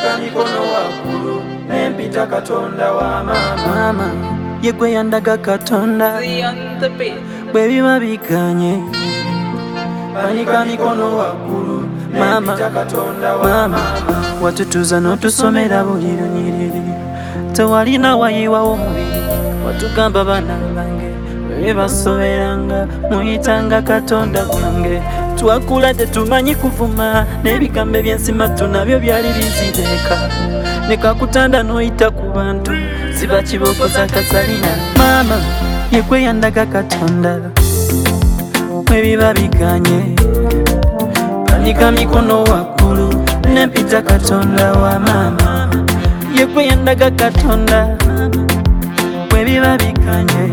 Panika mikono waggulu nempita Katonda wa mama ye gwe yandaga Katonda bwe biba biganye. Panika mikono waggulu nempita Katonda wa mama watutuza n'otusomera buli lunyiriri tewalina wayiwawo omubiri watugamba baana bange bwe basoberanga muyitanga Katonda gwange. Twakula tetumanyi kuvuma n'ebigambo eby'ensima tunabyo byali bizireka ne kakutanda n'oyita ku bantu ziba kiboko za Kasalina. Maama ye gwe yandaga Katonda bwe biba biganye. Panika mikono waggulu nempita Katonda wa mama ye gwe yandaga Katonda bwe biba biganye.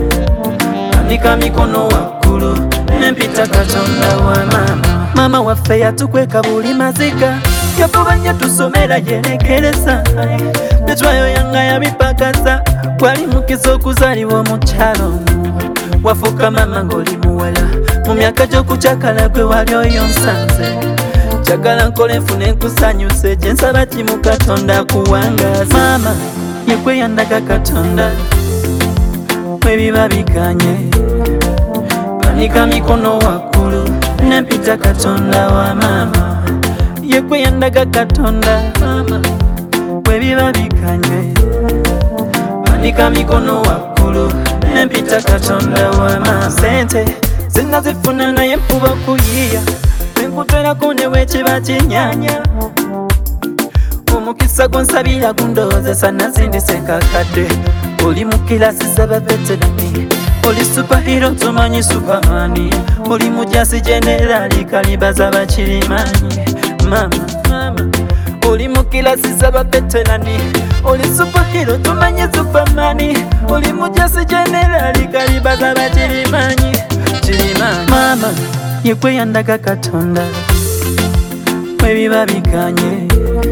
Panika mikono waggulu nempita Katonda wa mama. Mama waffe yatukweka buli maziga yavuba nnyo tusomera yerekereza netwayoyanga yabipakasa gwali mukisa okuzaalibwa mu kyalo wafuuka mama ng'oli muwala mu myaka gy'okukyakala gwe wali oyonsanze njagala nkole nfune nkusanyuse gye nsaba kimu Katonda akuwangaza. Mama ye gwe yandaga Katonda bwe biba biganye. Panika mikono waggulu nempita Katonda wa mama ye gwe yandaga Katonda bwe biba biganye. Panika mikono waggulu nempita Katonda wa mama. Sente zinazifuna naye mpuba kuyiya enkutwerako ne wekiba kinyanya omukisa gonsabira gundowozesa nazindise nkakadde. Oli mu kilasi z'abaveterani oli superhero tumanyi supermani oli mujasi generali kaliba z'abakirimanyi. Mama oli mu kilasi z'abaveterani oli superhero tumanyi supermani oli mujasi generali kaliba z'abakirimanyi. Mama ye gwe yandaga Katonda bwe biba biganye.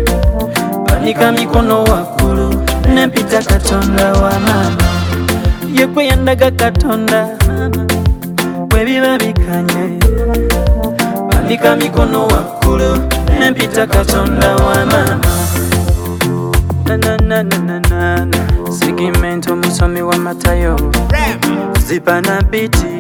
Panika mikono waggulu nempita Katonda wa mama ye gwe yandaga Katonda bwe biba biganye. Panika mikono waggulu nempita Katonda wa mama. Sigimento musomi wa Matayo zipa na biti